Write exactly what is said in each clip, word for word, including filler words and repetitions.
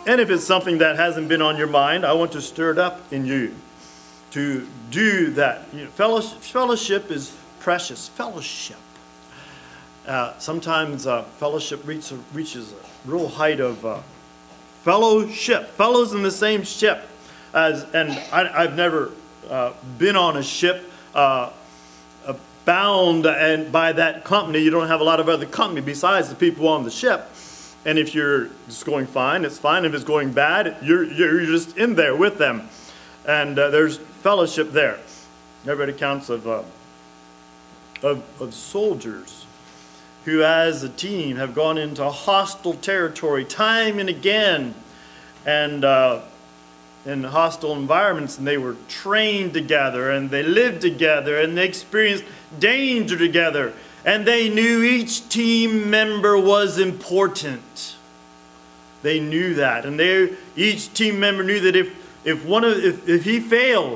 And if it's something that hasn't been on your mind, I want to stir it up in you to do that. You know, fellowship, fellowship is precious. Fellowship. Uh, sometimes uh, fellowship reach, reaches a real height of uh, fellowship. Fellows in the same ship. As, and I, I've never uh, been on a ship uh, uh, bound and by that company. You don't have a lot of other company besides the people on the ship. And if you're just going fine, it's fine. If it's going bad, you're, you're just in there with them. And uh, there's fellowship there. I've read accounts of, uh, of, of soldiers who as a team have gone into hostile territory time and again. And uh, in hostile environments, and they were trained together, and they lived together, and they experienced danger together. And they knew each team member was important. They knew that. And they, each team member knew that if, if, one of, if, if he failed,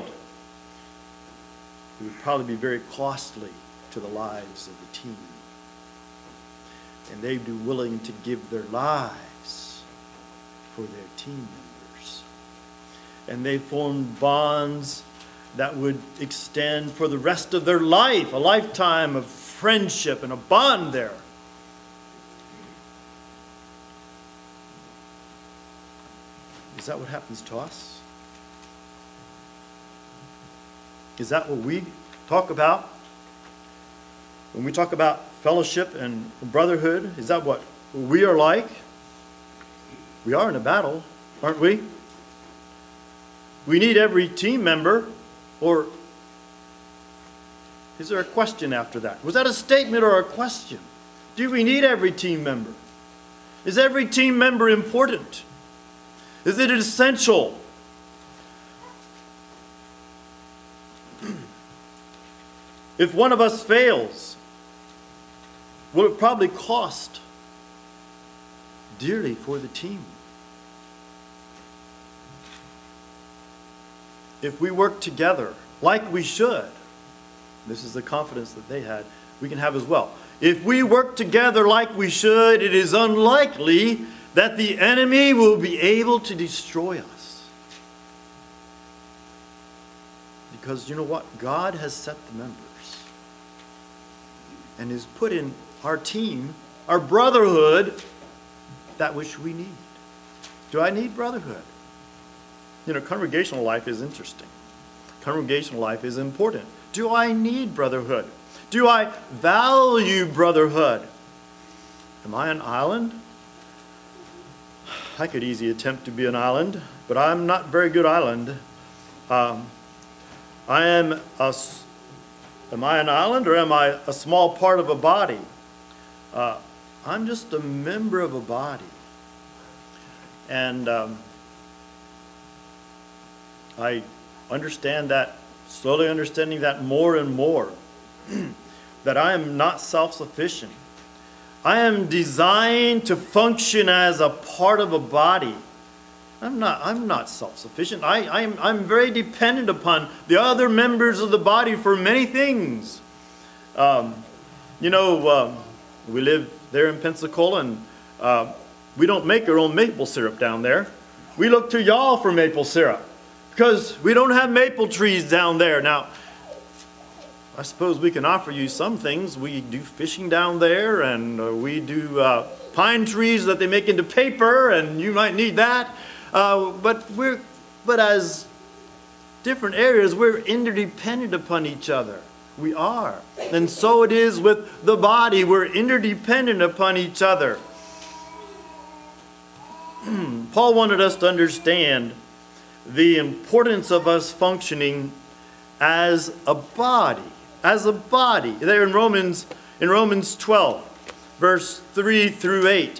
it would probably be very costly to the lives of the team. And they'd be willing to give their lives for their team members. And they formed bonds that would extend for the rest of their life, a lifetime of friendship and a bond there. Is that what happens to us? Is that what we talk about? When we talk about fellowship and brotherhood, is that what we are like? We are in a battle, aren't we? We need every team member, or is there a question after that? Was that a statement or a question? Do we need every team member? Is every team member important? Is it essential? If one of us fails, will it probably cost dearly for the team? If we work together like we should, this is the confidence that they had, we can have as well. If we work together like we should, it is unlikely that the enemy will be able to destroy us. Because you know what? God has set the members and has put in our team, our brotherhood, that which we need. Do I need brotherhood? You know, congregational life is interesting. Congregational life is important. Do I need brotherhood? Do I value brotherhood? Am I an island? I could easily attempt to be an island, but I'm not a very good island. Um, I am a, am I an island or am I a small part of a body? Uh, I'm just a member of a body. And um, I understand that, slowly understanding that more and more, that I am not self-sufficient. I am designed to function as a part of a body. I'm not, I'm not self-sufficient. I, I'm, I'm very dependent upon the other members of the body for many things. Um, you know, um, we live there in Pensacola, and uh, we don't make our own maple syrup down there. We look to y'all for maple syrup, because we don't have maple trees down there. Now, I suppose we can offer you some things. We do fishing down there, and uh, we do uh, pine trees that they make into paper, and you might need that. Uh, but we're, but as different areas, we're interdependent upon each other. We are. And so it is with the body. We're interdependent upon each other. Paul wanted us to understand the importance of us functioning as a body. As a body. There in Romans, in Romans twelve, verse three through eight.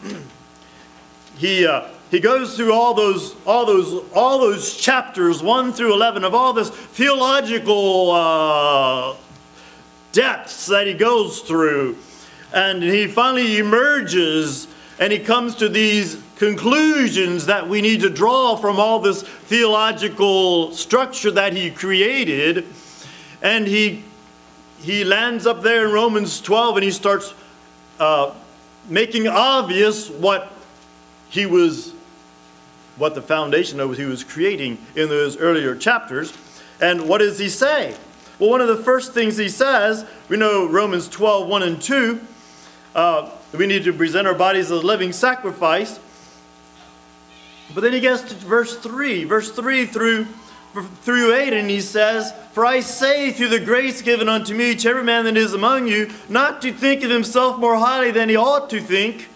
He uh, he goes through all those all those all those chapters one through eleven of all this theological uh, depths that he goes through, and he finally emerges and he comes to these conclusions that we need to draw from all this theological structure that he created, and he he lands up there in Romans twelve and he starts uh, making obvious what he was what the foundation of what he was creating in those earlier chapters. And what does he say? Well, one of the first things he says, we know Romans twelve, one and two, uh, we need to present our bodies as a living sacrifice. But then he gets to verse three, verse three through, through eight, and he says, "For I say through the grace given unto me, each every man that is among you, not to think of himself more highly than he ought to think."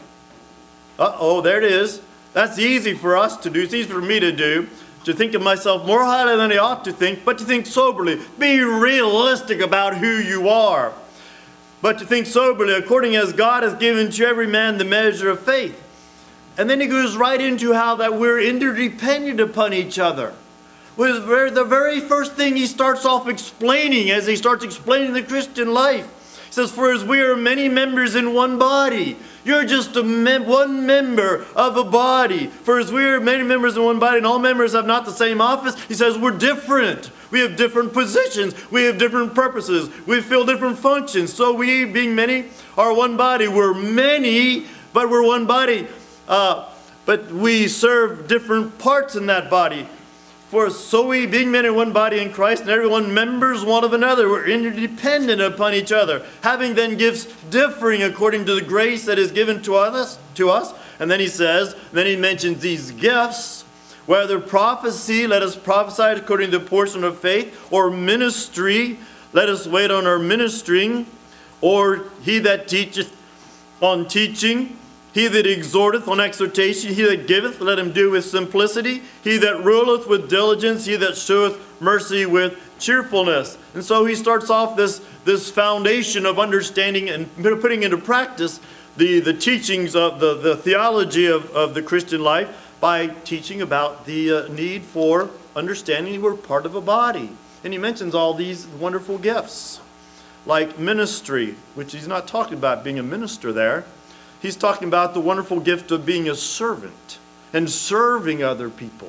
Uh-oh, there it is. That's easy for us to do. It's easy for me to do. To think of myself more highly than I ought to think, but to think soberly. Be realistic about who you are. But to think soberly, according as God has given to every man the measure of faith. And then he goes right into how that we're interdependent upon each other. With the very first thing he starts off explaining as he starts explaining the Christian life. He says, "For as we are many members in one body." You're just a mem- one member of a body. "For as we are many members in one body, and all members have not the same office," he says, we're different. We have different positions. We have different purposes. We fill different functions. So we, being many, are one body. We're many, but we're one body. Uh, but we serve different parts in that body. "For so we, being many in one body in Christ, and everyone members one of another, we're interdependent upon each other, having then gifts differing according to the grace that is given to us." To us. And then he says, then he mentions these gifts, "Whether prophecy, let us prophesy according to the portion of faith, or ministry, let us wait on our ministering, or he that teacheth on teaching, he that exhorteth on exhortation, he that giveth, let him do with simplicity. He that ruleth with diligence, he that showeth mercy with cheerfulness." And so he starts off this, this foundation of understanding and putting into practice the, the teachings of the, the theology of, of the Christian life by teaching about the uh, need for understanding we're part of a body. And he mentions all these wonderful gifts, like ministry, which he's not talking about being a minister there. He's talking about the wonderful gift of being a servant and serving other people.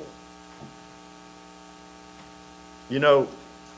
You know,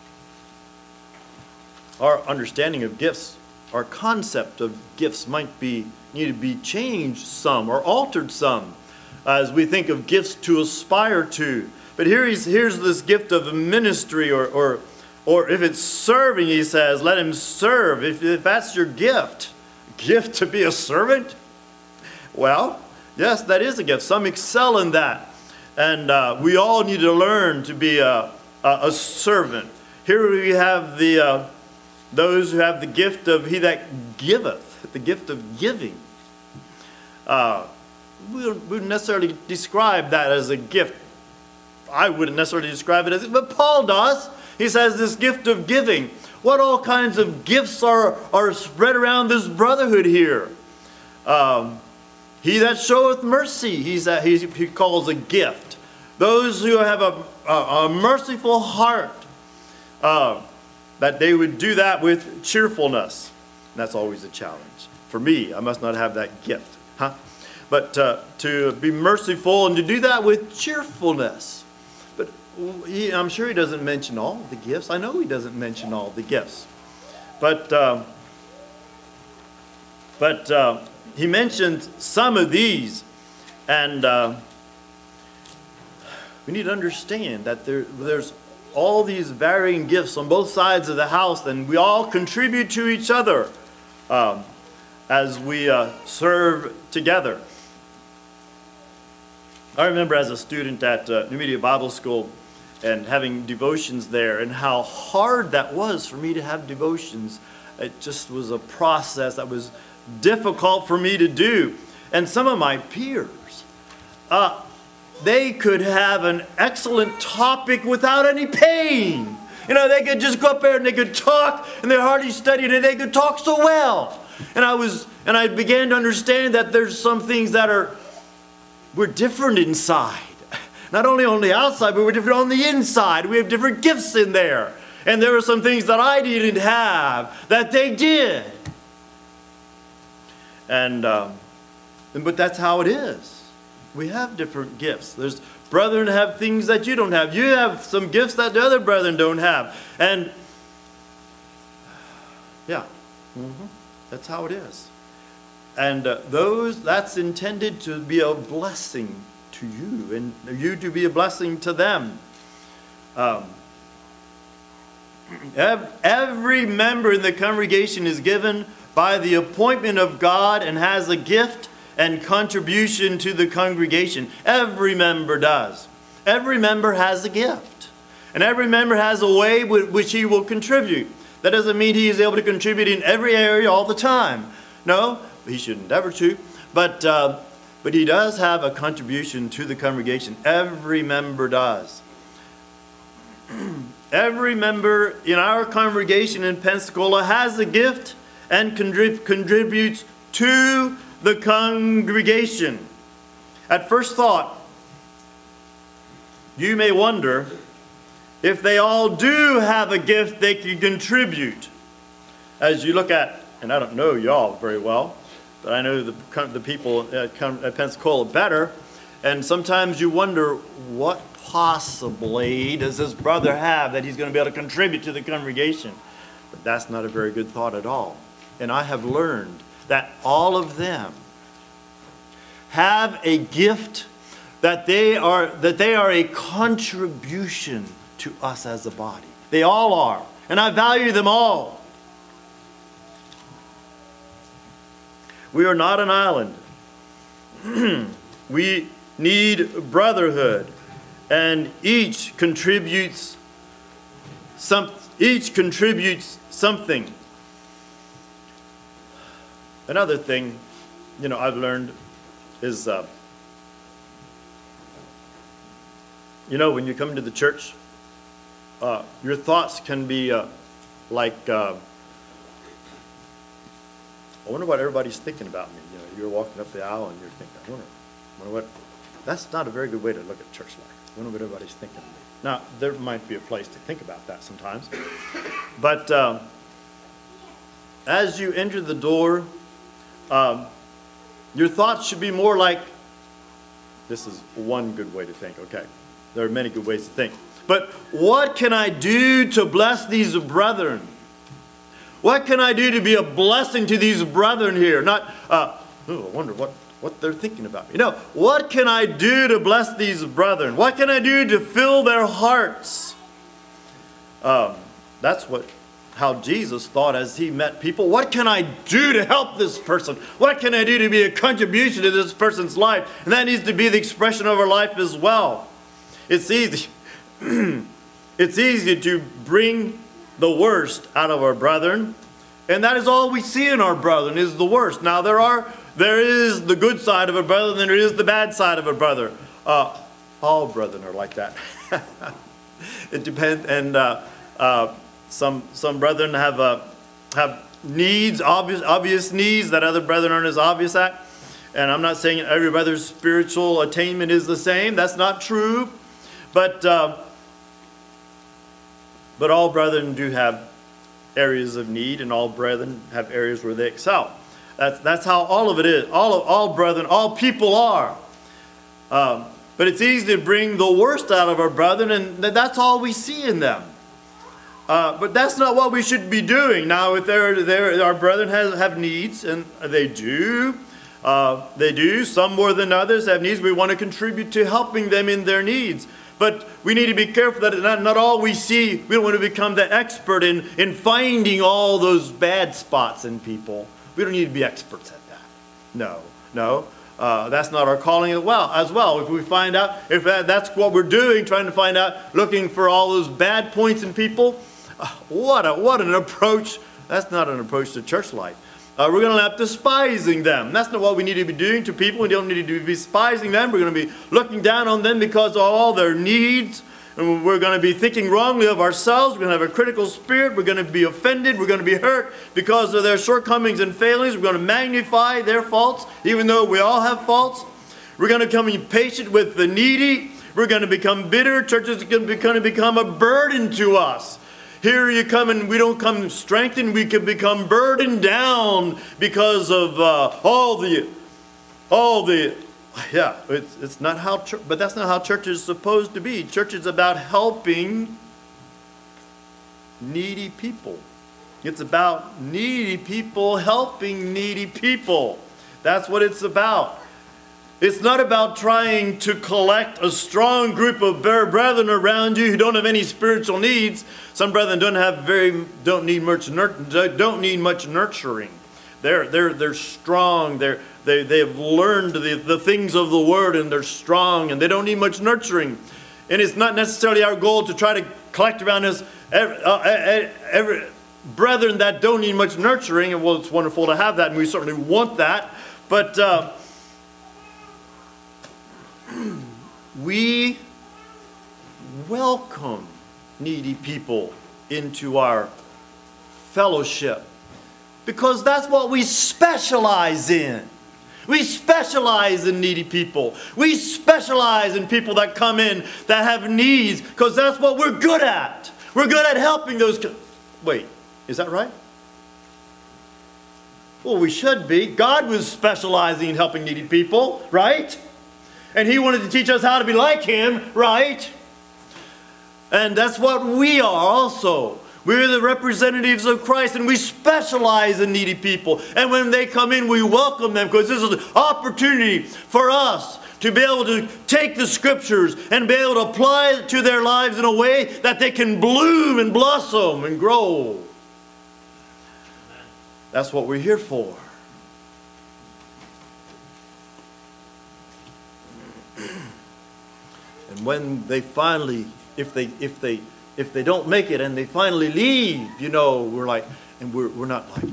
our understanding of gifts, our concept of gifts might be need to be changed some or altered some as we think of gifts to aspire to. But here he's, here's this gift of ministry, or, or, or if it's serving, he says, let him serve. If, if that's your gift, gift to be a servant, well, yes, that is a gift. Some excel in that. And uh, we all need to learn to be a, a, a servant. Here we have the uh, those who have the gift of he that giveth, the gift of giving. Uh, we wouldn't necessarily describe that as a gift. I wouldn't necessarily describe it as it, but Paul does. He says this gift of giving. What all kinds of gifts are, are spread around this brotherhood here? Um, He that showeth mercy, he's a, he's, he calls a gift. Those who have a, a, a merciful heart, uh, that they would do that with cheerfulness. And that's always a challenge. For me, I must not have that gift. Huh? But uh, to be merciful and to do that with cheerfulness. But he, I'm sure he doesn't mention all the gifts. I know he doesn't mention all the gifts. But, uh, but, uh, he mentions some of these, and uh, we need to understand that there, there's all these varying gifts on both sides of the house, and we all contribute to each other um, as we uh, serve together. I remember as a student at uh, New Media Bible School and having devotions there, and how hard that was for me to have devotions. It just was a process that was difficult for me to do. And some of my peers, uh, they could have an excellent topic without any pain. You know, they could just go up there and they could talk, and they hardly studied, and they could talk so well. And I was, and I began to understand that there's some things that are, we're different inside. Not only on the outside, but we're different on the inside. We have different gifts in there. And there were some things that I didn't have that they did. And, um, but that's how it is. We have different gifts. There's brethren have things that you don't have. You have some gifts that the other brethren don't have. And, yeah, mm-hmm. That's how it is. And uh, those, that's intended to be a blessing to you and you to be a blessing to them. Um, every member in the congregation is given by the appointment of God and has a gift and contribution to the congregation. Every member does. Every member has a gift. And every member has a way with which he will contribute. That doesn't mean he is able to contribute in every area all the time. No, he should endeavor to. But, uh, but he does have a contribution to the congregation. Every member does. Every member in our congregation in Pensacola has a gift and contrib- contributes to the congregation. At first thought, you may wonder if they all do have a gift they can contribute. As you look at, and I don't know y'all very well, but I know the, the people at, at Pensacola better, and sometimes you wonder, what possibly does this brother have that he's going to be able to contribute to the congregation? But that's not a very good thought at all. And I have learned that all of them have a gift that they are that they are a contribution to us as a body. They all are. And I value them all. We are not an island. We need brotherhood. And each contributes some each contributes something. Another thing, you know, I've learned is uh, you know, when you come to the church, uh, your thoughts can be uh, like, uh, I wonder what everybody's thinking about me. You know, you're walking up the aisle and you're thinking, I wonder, I wonder what. That's not a very good way to look at church life. I wonder what everybody's thinking of me. Now, there might be a place to think about that sometimes. But um, as you enter the door, um, your thoughts should be more like, this is one good way to think, okay. There are many good ways to think. But what can I do to bless these brethren? What can I do to be a blessing to these brethren here? Not, uh, oh, I wonder what, what they're thinking about me. No, what can I do to bless these brethren? What can I do to fill their hearts? Um, that's what how Jesus thought as he met people. What can I do to help this person? What can I do to be a contribution to this person's life? And that needs to be the expression of our life as well. It's easy. It's easy to bring the worst out of our brethren, and that is all we see in our brethren is the worst. Now there are there is the good side of a brother, and there is the bad side of a brother. Uh, all brethren are like that. It depends, and uh, uh, some some brethren have uh, have needs, obvious obvious needs that other brethren aren't as obvious at. And I'm not saying every brother's spiritual attainment is the same. That's not true. But uh, but all brethren do have areas of need, and all brethren have areas where they excel. That's that's how all of it is. All of all brethren, all people are. Um, but it's easy to bring the worst out of our brethren, and that's all we see in them. Uh, but that's not what we should be doing. Now, if they're, they're, our brethren have, have needs, and they do. Uh, they do. Some more than others have needs. We want to contribute to helping them in their needs. But we need to be careful that not, not all we see, we don't want to become the expert in, in finding all those bad spots in people. We don't need to be experts at that. No, no. Uh, that's not our calling as well. As well, if we find out, if that, that's what we're doing, trying to find out, looking for all those bad points in people, uh, what a what an approach. That's not an approach to church life. Uh, we're going to end up despising them. That's not what we need to be doing to people. We don't need to be despising them. We're going to be looking down on them because of all their needs. And we're going to be thinking wrongly of ourselves. We're going to have a critical spirit. We're going to be offended. We're going to be hurt because of their shortcomings and failings. We're going to magnify their faults, even though we all have faults. We're going to become impatient with the needy. We're going to become bitter. Church is going to become a burden to us. Here you come and we don't come strengthened. We can become burdened down because of uh, all the, all the, yeah, it's, it's not how, church, but that's not how church is supposed to be. Church is about helping needy people. It's about needy people helping needy people. That's what it's about. It's not about trying to collect a strong group of brethren around you who don't have any spiritual needs. Some brethren don't have very don't need much don't need much nurturing. They're they're they're strong. They're they they've learned the, the things of the Word, and they're strong, and they don't need much nurturing. And it's not necessarily our goal to try to collect around us every, uh, every brethren that don't need much nurturing. And well, it's wonderful to have that, and we certainly want that. But uh, we welcome needy people into our fellowship because that's what we specialize in. We specialize in needy people. We specialize in people that come in that have needs because that's what we're good at. We're good at helping those. Wait, is that right? Well, we should be. God was specializing in helping needy people, right? And He wanted to teach us how to be like Him, right? And that's what we are also. We're the representatives of Christ, and we specialize in needy people. And when they come in, we welcome them because this is an opportunity for us to be able to take the Scriptures and be able to apply it to their lives in a way that they can bloom and blossom and grow. That's what we're here for. And when they finally, if they, if they, if they don't make it and they finally leave, you know, we're like, and we're we're not like,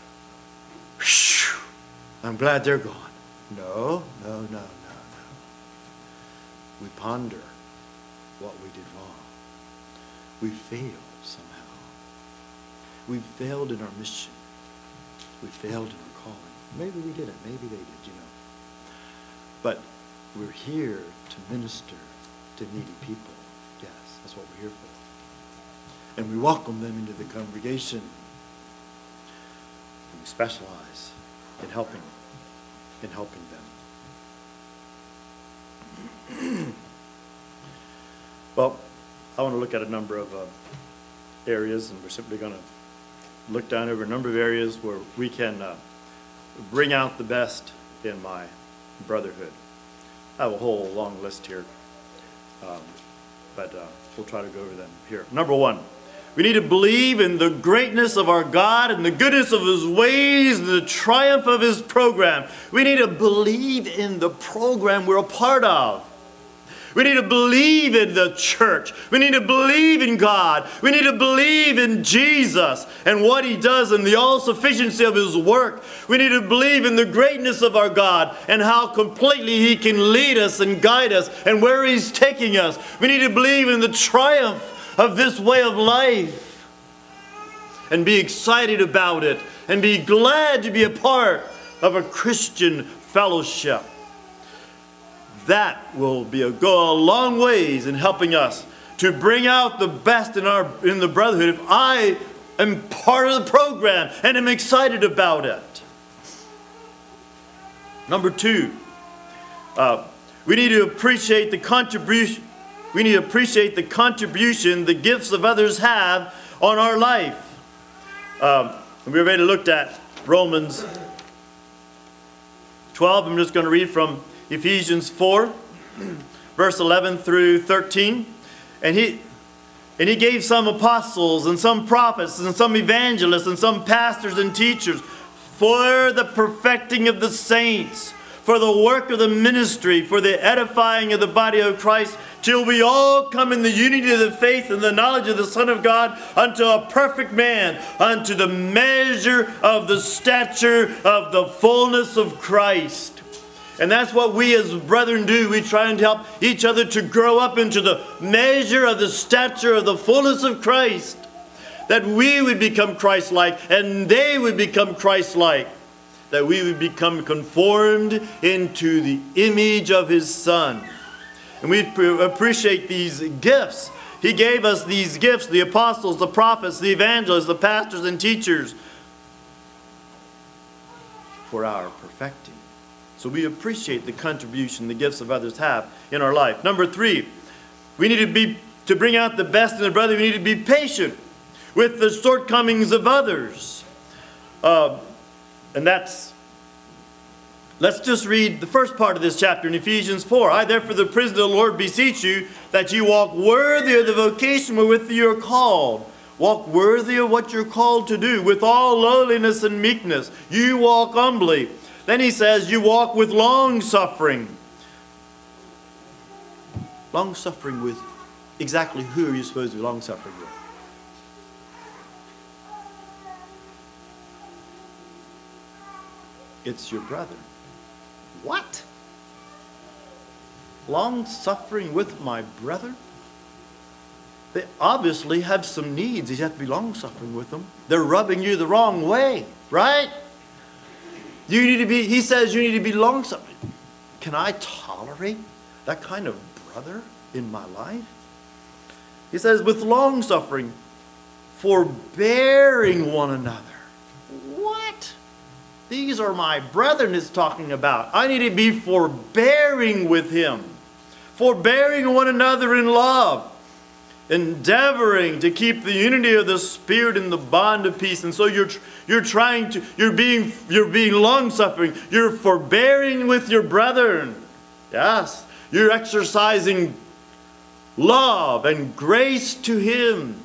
I'm glad they're gone. No, no, no, no, no. We ponder what we did wrong. We failed somehow. We failed in our mission. We failed in our calling. Maybe we didn't. Maybe they did, you know. But we're here to minister to needy people. Yes, that's what we're here for. And we welcome them into the congregation. And we specialize in helping, in helping them. Well, I want to look at a number of uh, areas, and we're simply going to look down over a number of areas where we can uh, bring out the best in my brotherhood. I have a whole long list here, um, but uh, we'll try to go over them here. Number one, we need to believe in the greatness of our God and the goodness of His ways and the triumph of His program. We need to believe in the program we're a part of. We need to believe in the church. We need to believe in God. We need to believe in Jesus and what He does and the all-sufficiency of His work. We need to believe in the greatness of our God and how completely He can lead us and guide us and where He's taking us. We need to believe in the triumph of this way of life and be excited about it and be glad to be a part of a Christian fellowship. That will be a, go a long ways in helping us to bring out the best in our in the brotherhood if I am part of the program and am excited about it. Number two, uh, we need to appreciate the contribution. We need to appreciate the contribution the gifts of others have on our life. Um, we already looked at Romans twelve. I'm just going to read from Ephesians four, verse eleven through thirteen. And he, and he gave some apostles and some prophets and some evangelists and some pastors and teachers for the perfecting of the saints, for the work of the ministry, for the edifying of the body of Christ, till we all come in the unity of the faith and the knowledge of the Son of God, unto a perfect man, unto the measure of the stature of the fullness of Christ. And that's what we as brethren do. We try and help each other to grow up into the measure of the stature of the fullness of Christ. That we would become Christ-like and they would become Christ-like. That we would become conformed into the image of His Son. And we appreciate these gifts. He gave us these gifts, the apostles, the prophets, the evangelists, the pastors and teachers, for our perfecting. So we appreciate the contribution the gifts of others have in our life. Number three, we need to be to bring out the best in the brother. We need to be patient with the shortcomings of others, uh, and that's Let's just read the first part of this chapter in Ephesians four. I, therefore, the prisoner of the Lord, beseech you that you walk worthy of the vocation wherewith you are called. Walk worthy of what you're called to do, with all lowliness and meekness. You walk humbly. Then he says, you walk with long suffering. Long suffering with exactly who are you supposed to be long suffering with? It's your brother. What? Long suffering with my brother? They obviously have some needs. You have to be long suffering with them. They're rubbing you the wrong way, right? You need to be, he says you need to be long suffering. Can I tolerate that kind of brother in my life? He says with long suffering, forbearing one another. What? These are my brethren it's talking about. I need to be forbearing with him. Forbearing one another in love. Endeavoring to keep the unity of the Spirit in the bond of peace. And so you're you're trying to, you're being, you're being long-suffering. You're forbearing with your brethren. Yes. You're exercising love and grace to him.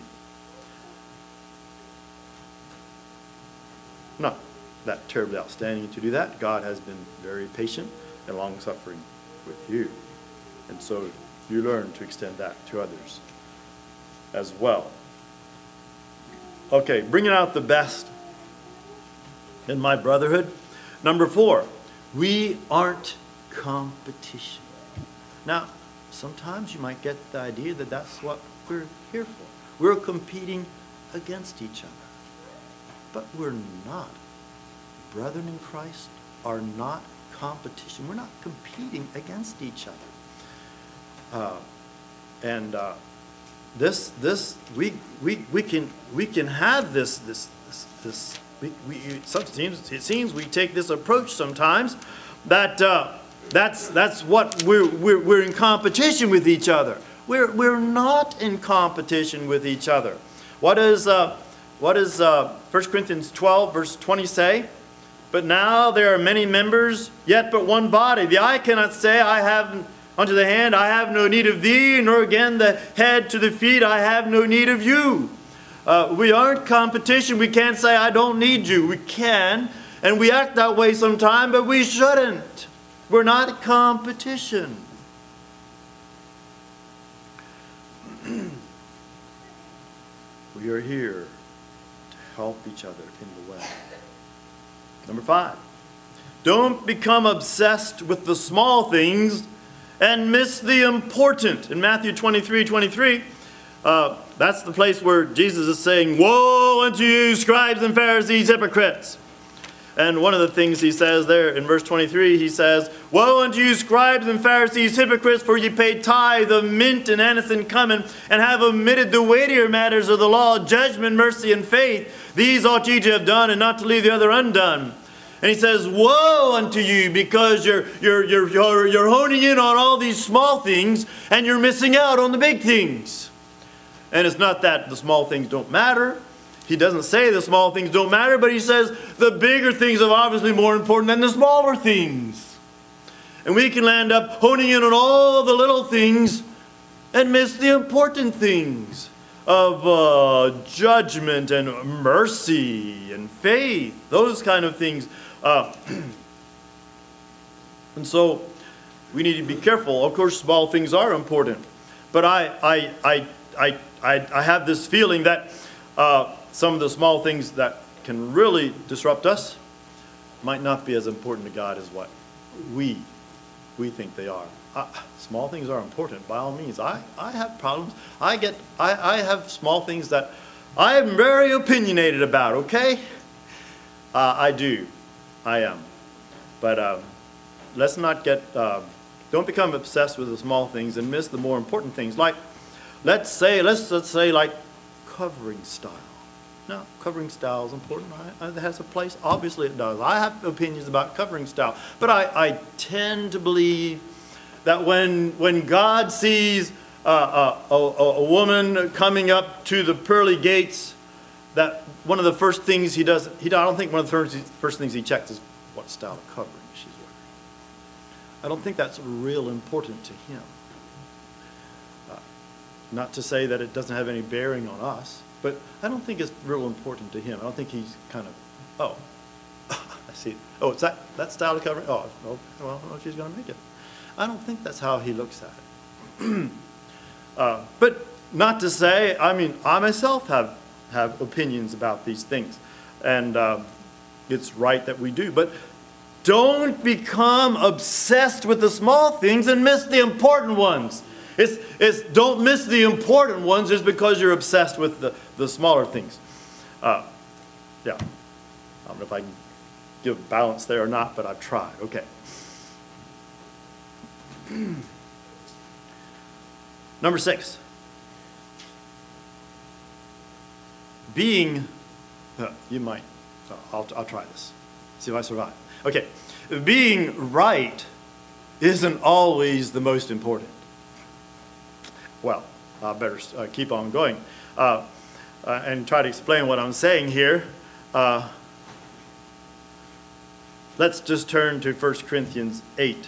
Not that terribly outstanding to do that. God has been very patient and long-suffering with you. And so you learn to extend that to others as well. Okay, bringing out the best in my brotherhood. Number four, we aren't competition. Now, sometimes you might get the idea that that's what we're here for. We're competing against each other. But we're not. Brethren in Christ are not competition. We're not competing against each other. Uh, and uh, this, this, we, we, we can, we can have this, this, this, this. We, we, it seems, it seems we take this approach sometimes that uh, that's, that's what we're, we're, we're in competition with each other. We're, we're not in competition with each other. What is, uh, what does uh, First Corinthians twelve, verse twenty say? But now there are many members, yet but one body. The eye cannot say, I have unto the hand, I have no need of thee, nor again the head to the feet, I have no need of you. Uh, we aren't competition. We can't say, I don't need you. We can, and we act that way sometime, but we shouldn't. We're not competition. We are here to help each other in the way. Number five, don't become obsessed with the small things and miss the important. In Matthew twenty-three twenty-three, uh, that's the place where Jesus is saying, woe unto you, scribes and Pharisees, hypocrites. And one of the things he says there in verse twenty-three, he says, woe unto you, scribes and Pharisees, hypocrites, for ye pay tithe of mint and anise and cumin, and have omitted the weightier matters of the law, judgment, mercy, and faith. These ought ye to have done, and not to leave the other undone. And he says, woe unto you, because you're, you're, you're, you're, you're honing in on all these small things, and you're missing out on the big things. And it's not that the small things don't matter. He doesn't say the small things don't matter, but he says the bigger things are obviously more important than the smaller things. And we can land up honing in on all the little things and miss the important things of uh, judgment and mercy and faith, those kind of things. Uh, and so we need to be careful. Of course, small things are important. But I, I, I, I, I, I have this feeling that uh, some of the small things that can really disrupt us might not be as important to God as what we, we think they are. Uh, small things are important, by all means. I, I have problems. I get I, I have small things that I am very opinionated about, okay? Uh, I do. I am. But um, let's not get, uh, don't become obsessed with the small things and miss the more important things. Like, let's say, let's, let's say like covering style. No, covering style is important. I, it has a place. Obviously it does. I have opinions about covering style. But I, I tend to believe that when, when God sees uh, uh, a, a woman coming up to the pearly gates, that one of the first things he does, he, I don't think one of the first, first things he checks is what style of covering she's wearing. I don't think that's real important to him. Uh, not to say that it doesn't have any bearing on us, but I don't think it's real important to him. I don't think he's kind of, oh, I see. Oh, it's that, that style of covering? Oh, well, I don't know if she's going to make it. I don't think that's how he looks at it. uh, but not to say, I mean, I myself have, have opinions about these things. And uh, it's right that we do. But don't become obsessed with the small things and miss the important ones. It's, it's don't miss the important ones just because you're obsessed with the, the smaller things. Uh, yeah. I don't know if I can give balance there or not, but I've tried. Okay. Number six. Being, uh, you might, uh, I'll, I'll try this. See if I survive. Okay. Being right isn't always the most important. Well, I better uh, keep on going uh, uh, and try to explain what I'm saying here. Uh, let's just turn to First Corinthians eight.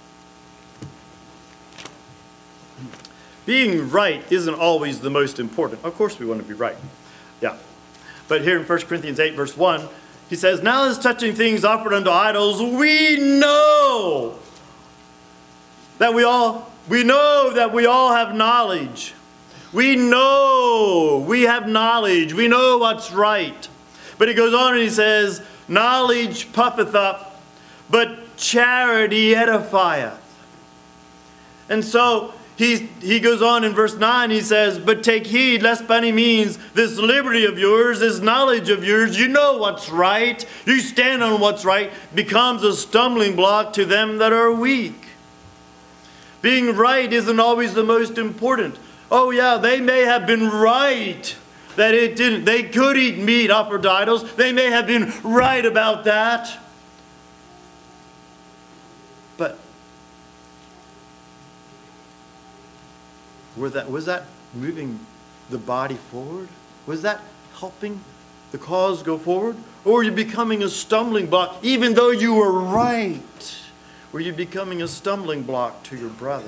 Being right isn't always the most important. Of course we want to be right. Yeah. But here in First Corinthians eight, verse one, he says, now as touching things offered unto idols, we know that we all, we know that we all have knowledge. We know we have knowledge. We know what's right. But he goes on and he says, knowledge puffeth up, but charity edifieth. And so he, he goes on in verse nine, he says, but take heed, lest by any means this liberty of yours, this knowledge of yours, you know what's right, you stand on what's right, becomes a stumbling block to them that are weak. Being right isn't always the most important. Oh yeah, they may have been right that it didn't, they could eat meat offered to idols. They may have been right about that. But were that, was that moving the body forward? Was that helping the cause go forward? Or were you becoming a stumbling block even though you were right? Were you becoming a stumbling block to your brother?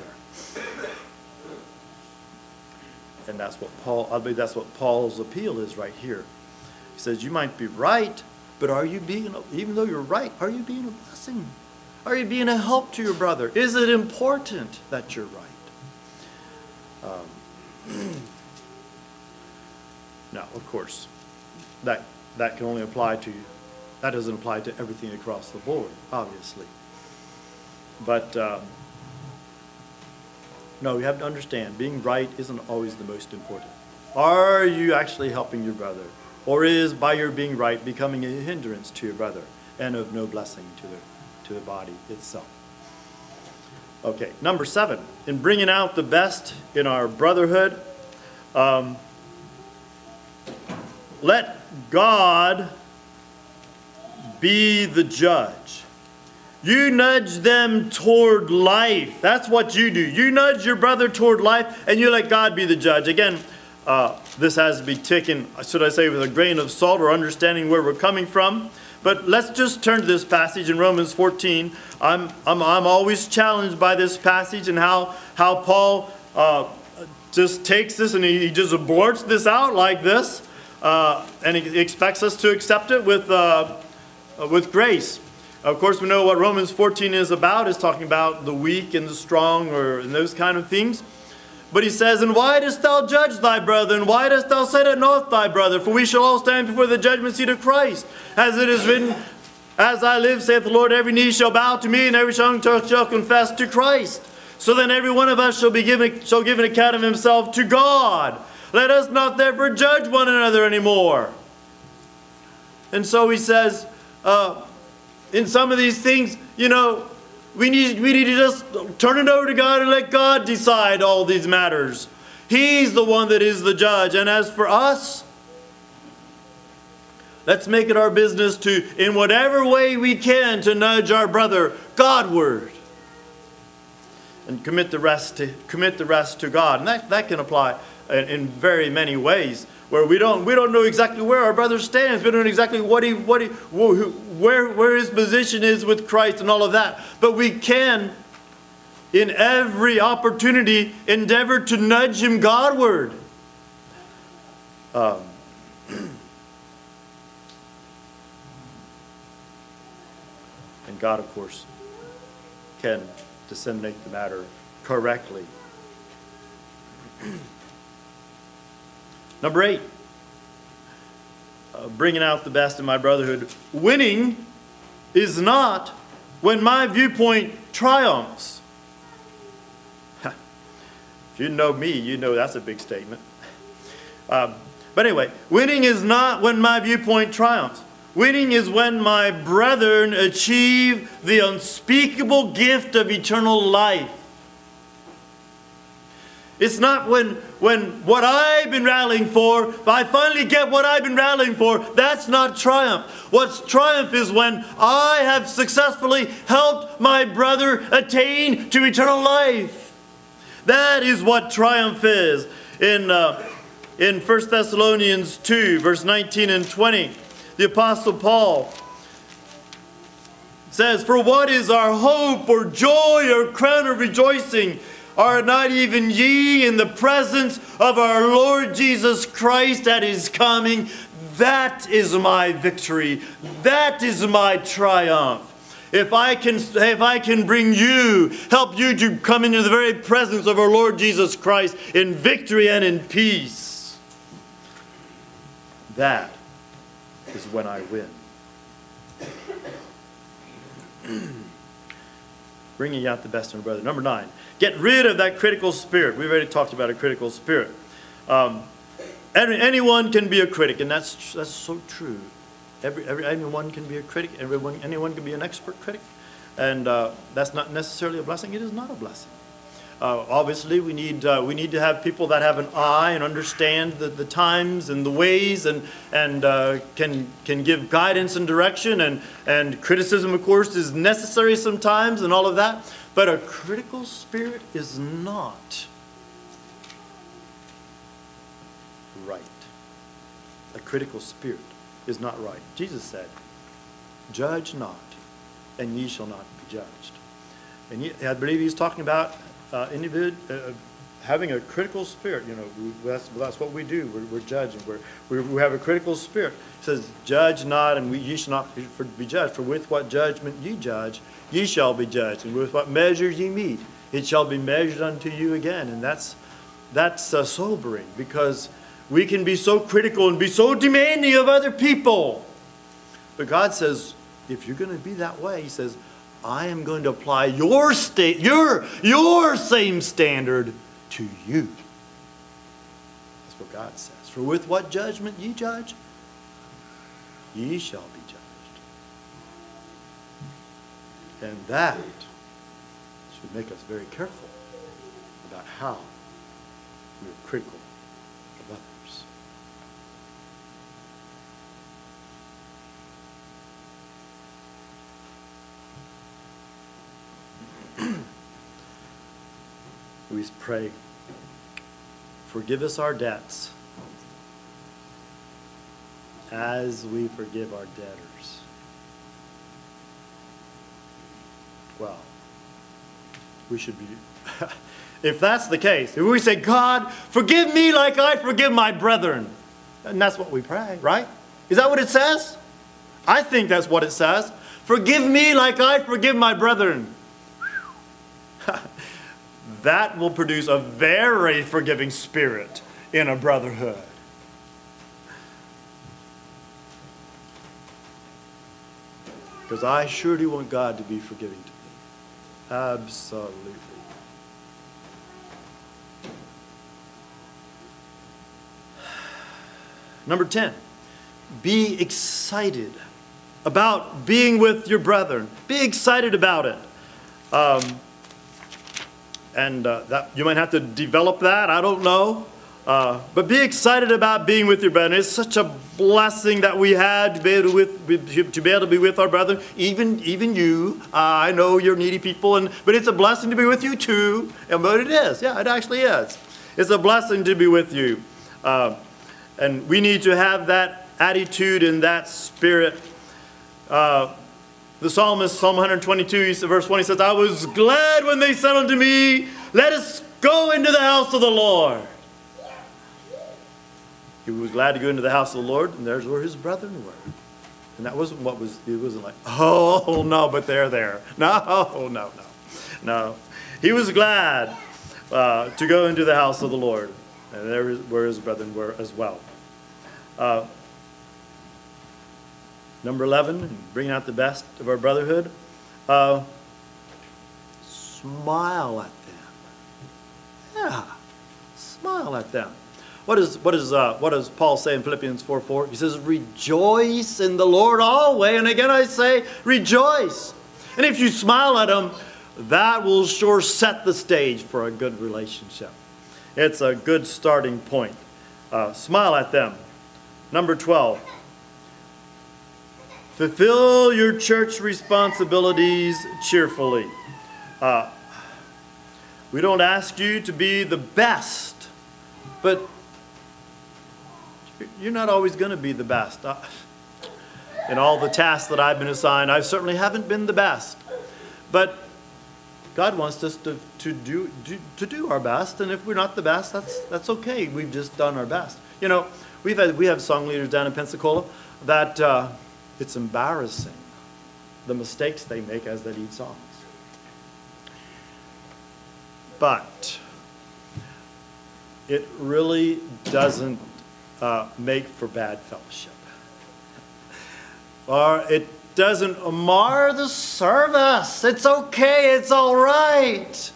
And that's what Paul, I believe that's what Paul's appeal is right here. He says, you might be right, but are you being, even though you're right, are you being a blessing? Are you being a help to your brother? Is it important that you're right? Um, now, of course, that, that can only apply to, that doesn't apply to everything across the board, obviously. But, um, no, you have to understand, being right isn't always the most important. Are you actually helping your brother? Or is, by your being right, becoming a hindrance to your brother and of no blessing to the, to the body itself? Okay, number seven, in bringing out the best in our brotherhood, um, let God be the judge. You nudge them toward life. That's what you do. You nudge your brother toward life, and you let God be the judge. Again, uh, this has to be taken, should I say, with a grain of salt or understanding where we're coming from. But let's just turn to this passage in Romans fourteen. I'm, I'm, I'm always challenged by this passage and how, how Paul uh, just takes this and he, he just blurts this out like this. Uh, and he expects us to accept it with, uh, with grace. Of course, we know what Romans fourteen is about. It's talking about the weak and the strong, or and those kind of things. But he says, and why dost thou judge thy brother? And why dost thou set at naught thy brother? For we shall all stand before the judgment seat of Christ. As it is written, as I live, saith the Lord, every knee shall bow to me, and every tongue shall confess to Christ. So then every one of us shall be given, shall give an account of himself to God. Let us not therefore judge one another anymore. And so he says, uh, in some of these things, you know, we need, we need to just turn it over to God and let God decide all these matters. He's the one that is the judge. And as for us, let's make it our business to, in whatever way we can, to nudge our brother Godward. And commit the rest to, commit the rest to God. And that, that can apply in, in very many ways. Where we don't, we don't know exactly where our brother stands. We don't know exactly what he, what he, where, where his position is with Christ and all of that. But we can in every opportunity, endeavor to nudge him Godward. Um, and God, of course, can disseminate the matter correctly. Number eight, uh, bringing out the best in my brotherhood. Winning is not when my viewpoint triumphs. If you know me, you know that's a big statement. Um, but anyway, winning is not when my viewpoint triumphs. Winning is when my brethren achieve the unspeakable gift of eternal life. It's not when, when what I've been rallying for, if I finally get what I've been rallying for, that's not triumph. What's triumph is when I have successfully helped my brother attain to eternal life. That is what triumph is. In, uh, in First Thessalonians two, verse nineteen and twenty, the Apostle Paul says, "For what is our hope or joy or crown of rejoicing? Are not even ye in the presence of our Lord Jesus Christ at his coming? That is my victory. That is my triumph. If I can, if I can bring you, help you to come into the very presence of our Lord Jesus Christ in victory and in peace, that is when I win." Bringing out the best in a brother. Number nine, get rid of that critical spirit. We've already talked about a critical spirit. Um, anyone can be a critic, and that's that's so true. Every, every anyone can be a critic. Everyone, anyone can be an expert critic, and uh, that's not necessarily a blessing. It is not a blessing. Uh, obviously, we need uh, we need to have people that have an eye and understand the, the times and the ways, and and uh, can can give guidance and direction, and and criticism, of course, is necessary sometimes, and all of that. But a critical spirit is not right. A critical spirit is not right. Jesus said, "Judge not, and ye shall not be judged." And ye, I believe he's talking about Uh, individual, uh, having a critical spirit. You know, we, that's, that's what we do. We're, we're judging. We're, we're, we have a critical spirit. It says, "Judge not, and we, ye shall not be, for, be judged. For with what judgment ye judge, ye shall be judged. And with what measure ye meet, it shall be measured unto you again." And that's that's uh, sobering, because we can be so critical and be so demanding of other people. But God says, if you're going to be that way, he says, I am going to apply your state, your, your same standard to you. That's what God says. For with what judgment ye judge, ye shall be judged. And that should make us very careful about how we are critical of others. We pray, forgive us our debts as we forgive our debtors. Well, we should be, if that's the case, if we say, "God, forgive me like I forgive my brethren," and that's what we pray, right? Is that what it says? I think that's what it says. Forgive me like I forgive my brethren. That will produce a very forgiving spirit in a brotherhood. Because I surely want God to be forgiving to me. Absolutely. Number ten, be excited about being with your brethren. Be excited about it. Um, And uh, that, you might have to develop that. I don't know. Uh, but be excited about being with your brethren. It's such a blessing that we had to be able to, with, to, be, able to be with our brethren. Even, even you. Uh, I know you're needy people, and but it's a blessing to be with you too. And but it is. Yeah, it actually is. It's a blessing to be with you. Uh, and we need to have that attitude and that spirit. Uh, The psalmist, Psalm one twenty-two, verse one, he says, I was glad when they said unto me, let us go into the house of the Lord. He was glad to go into the house of the Lord, and there's where his brethren were. And that wasn't what was, it wasn't like, oh, no, but they're there. No, no, no, no. He was glad uh, to go into the house of the Lord, and there is where his brethren were as well. Uh, number eleven, bringing out the best of our brotherhood. Uh, smile at them. Yeah, smile at them. What is what is uh, what does Paul say in Philippians four four? He says, "Rejoice in the Lord always." And again, I say, rejoice. And if you smile at them, that will sure set the stage for a good relationship. It's a good starting point. Uh, smile at them. Number twelve. Fulfill your church responsibilities cheerfully. Uh, we don't ask you to be the best, but you're not always going to be the best. Uh, in all the tasks that I've been assigned, I certainly haven't been the best. But God wants us to, to, do, do, to do our best, and if we're not the best, that's, that's okay. We've just done our best. You know, we've had, we have song leaders down in Pensacola that uh, it's embarrassing, the mistakes they make as they lead songs. But it really doesn't uh, make for bad fellowship. Or it doesn't mar the service. It's okay. It's all right.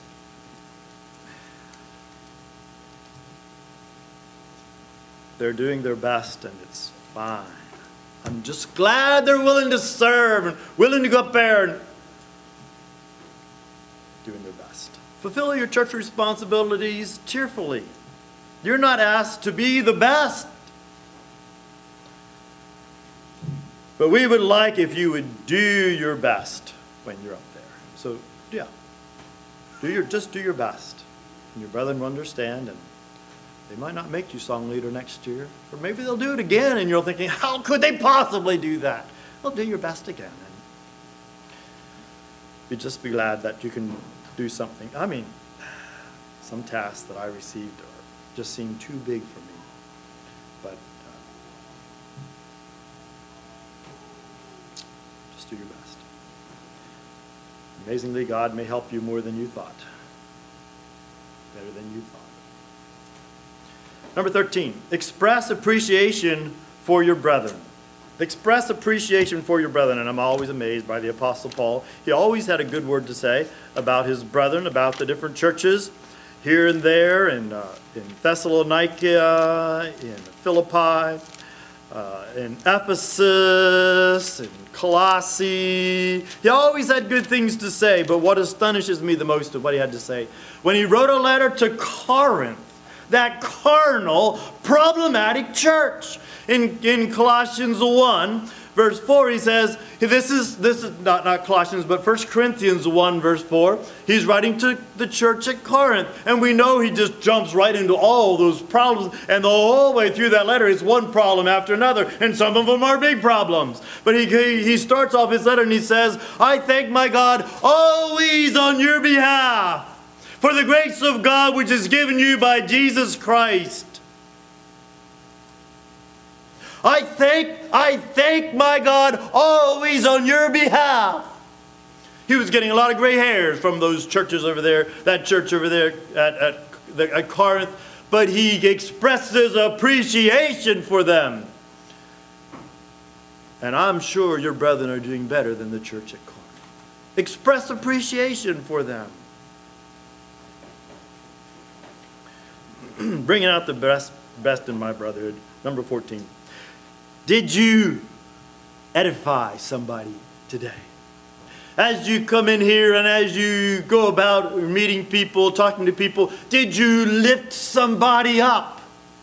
They're doing their best, and it's fine. I'm just glad they're willing to serve and willing to go up there and doing their best. Fulfill your church responsibilities cheerfully. You're not asked to be the best. But we would like if you would do your best when you're up there. So, yeah. Do your, just do your best. And your brethren will understand, and they might not make you song leader next year. Or maybe they'll do it again, and you're thinking, how could they possibly do that? Well, do your best again. And you just be glad that you can do something. I mean, some tasks that I received are just seem too big for me. But uh, just do your best. Amazingly, God may help you more than you thought. Better than you thought. Number thirteen, express appreciation for your brethren. Express appreciation for your brethren. And I'm always amazed by the Apostle Paul. He always had a good word to say about his brethren, about the different churches here and there, in, uh, in Thessalonica, in Philippi, uh, in Ephesus, in Colossae. He always had good things to say, but what astonishes me the most of what he had to say, when he wrote a letter to Corinth, that carnal, problematic church. In, in Colossians one, verse four, he says, this is, this is not, not Colossians, but First Corinthians one, verse four. He's writing to the church at Corinth. And we know he just jumps right into all those problems. And the whole way through that letter is one problem after another. And some of them are big problems. But he, he, he starts off his letter and he says, I thank my God always on your behalf for the grace of God which is given you by Jesus Christ. I thank, I thank my God always on your behalf. He was getting a lot of gray hairs from those churches over there, that church over there at, at, at Corinth, but he expresses appreciation for them. And I'm sure your brethren are doing better than the church at Corinth. Express appreciation for them. Bringing out the best, best in my brotherhood. Number fourteen. Did you edify somebody today? As you come in here and as you go about meeting people, talking to people, did you lift somebody up?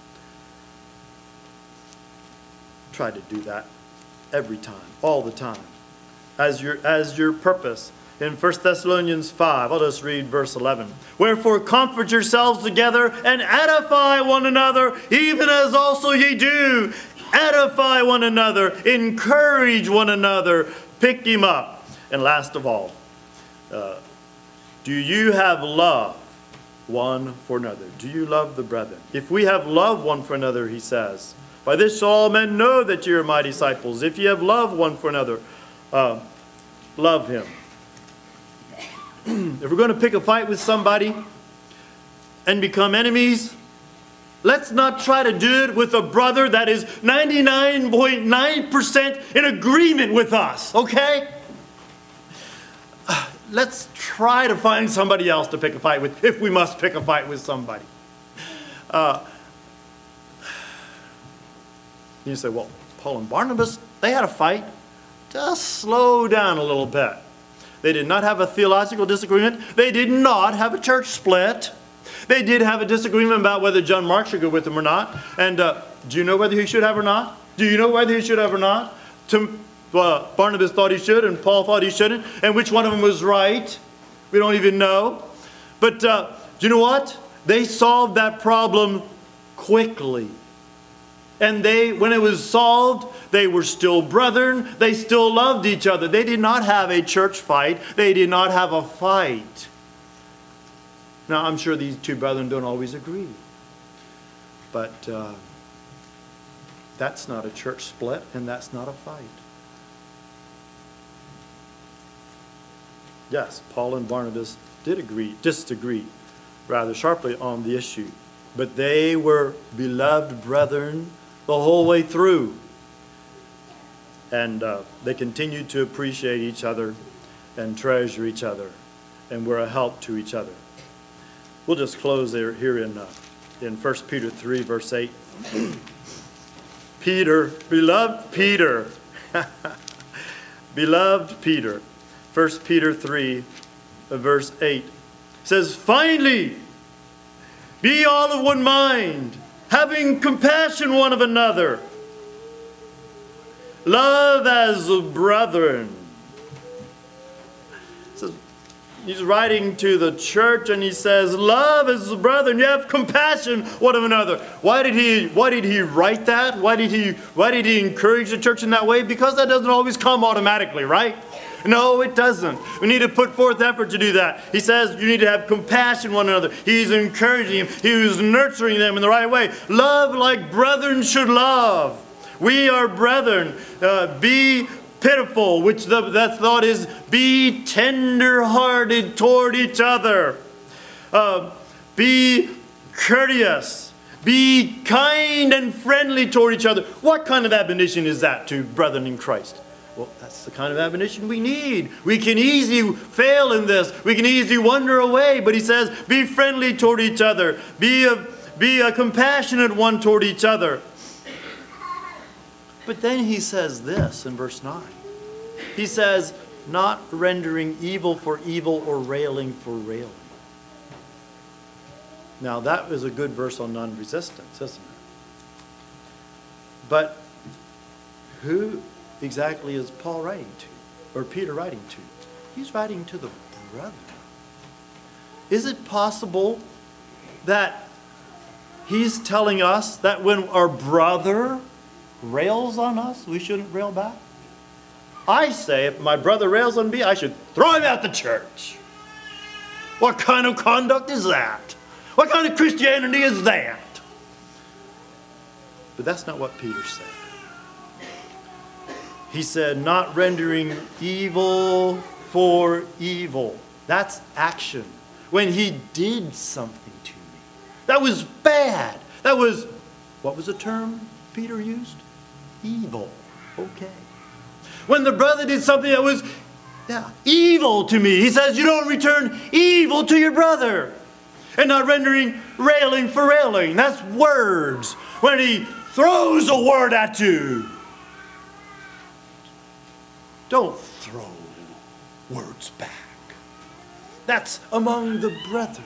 Try to do that every time, all the time, as your, as your purpose. In First Thessalonians five, I'll just read verse eleven. Wherefore comfort yourselves together and edify one another, even as also ye do. Edify one another, encourage one another, pick him up. And last of all, uh, do you have love one for another? Do you love the brethren? If we have love one for another, he says, by this shall all men know that you are my disciples. If you have love one for another, uh, love him. If we're going to pick a fight with somebody and become enemies, let's not try to do it with a brother that is ninety-nine point nine percent in agreement with us, okay? Let's try to find somebody else to pick a fight with, if we must pick a fight with somebody. Uh, you say, well, Paul and Barnabas, they had a fight. Just slow down a little bit. They did not have a theological disagreement. They did not have a church split. They did have a disagreement about whether John Mark should go with them or not. And uh, do you know whether he should have or not? Do you know whether he should have or not? To, uh, Barnabas thought he should, and Paul thought he shouldn't. And which one of them was right? We don't even know. But uh, do you know what? They solved that problem quickly. And they, when it was solved, they were still brethren. They still loved each other. They did not have a church fight. They did not have a fight. Now, I'm sure these two brethren don't always agree. But uh, that's not a church split, and that's not a fight. Yes, Paul and Barnabas did agree, disagree rather sharply on the issue. But they were beloved brethren the whole way through. And uh, they continued to appreciate each other and treasure each other and were a help to each other. We'll just close there here in, uh, in First Peter three, verse eight. Peter, beloved Peter, beloved Peter, First Peter three, verse eight, says, finally, be all of one mind, having compassion one of another. Love as brethren. So he's writing to the church and he says, love as brethren. You have compassion one of another. Why did he, why did he write that? Why did he, why did he encourage the church in that way? Because that doesn't always come automatically, right? No, it doesn't. We need to put forth effort to do that. He says you need to have compassion one another. He's encouraging them. He was nurturing them in the right way. Love like brethren should love. We are brethren. Uh, be pitiful, which the, that thought is be tender-hearted toward each other. Uh, be courteous. Be kind and friendly toward each other. What kind of admonition is that to brethren in Christ? Well, that's the kind of admonition we need. We can easily fail in this. We can easily wander away. But he says, be friendly toward each other. Be a, be a compassionate one toward each other. But then he says this in verse nine. He says, not rendering evil for evil or railing for railing. Now, that is a good verse on non-resistance, isn't it? But who exactly is Paul writing to, or Peter writing to? He's writing to the brother. Is it possible that he's telling us that when our brother rails on us, we shouldn't rail back? I say if my brother rails on me, I should throw him out the church. What kind of conduct is that? What kind of Christianity is that? But that's not what Peter said. He said, not rendering evil for evil. That's action. When he did something to me. That was bad. That was, what was the term Peter used? Evil. Okay. When the brother did something that was yeah, evil to me, he says, you don't return evil to your brother. And not rendering railing for railing. That's words. When he throws a word at you, don't throw words back. That's among the brethren.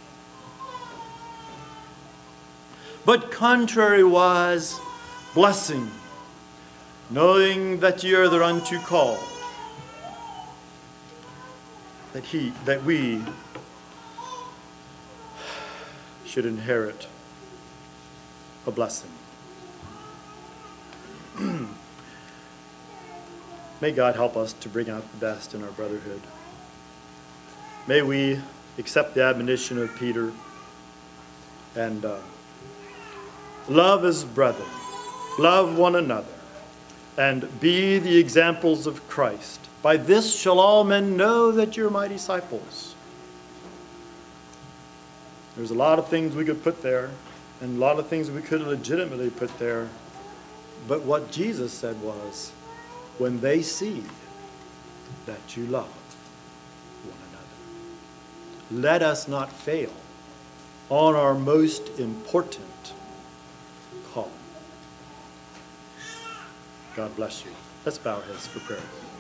But contrariwise, blessing, knowing that ye are thereunto called, that he, that we should inherit a blessing. May God help us to bring out the best in our brotherhood. May we accept the admonition of Peter and uh, love as brethren, love one another, and be the examples of Christ. By this shall all men know that you're my disciples. There's a lot of things we could put there, and a lot of things we could legitimately put there. But what Jesus said was, when they see that you love one another, let us not fail on our most important call. God bless you. Let's bow our heads for prayer.